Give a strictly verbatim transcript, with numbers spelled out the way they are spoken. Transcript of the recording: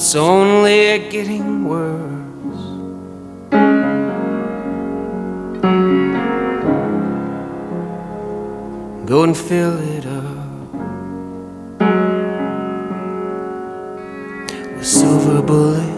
it's only getting worse. Go and fill it up with silver bullets.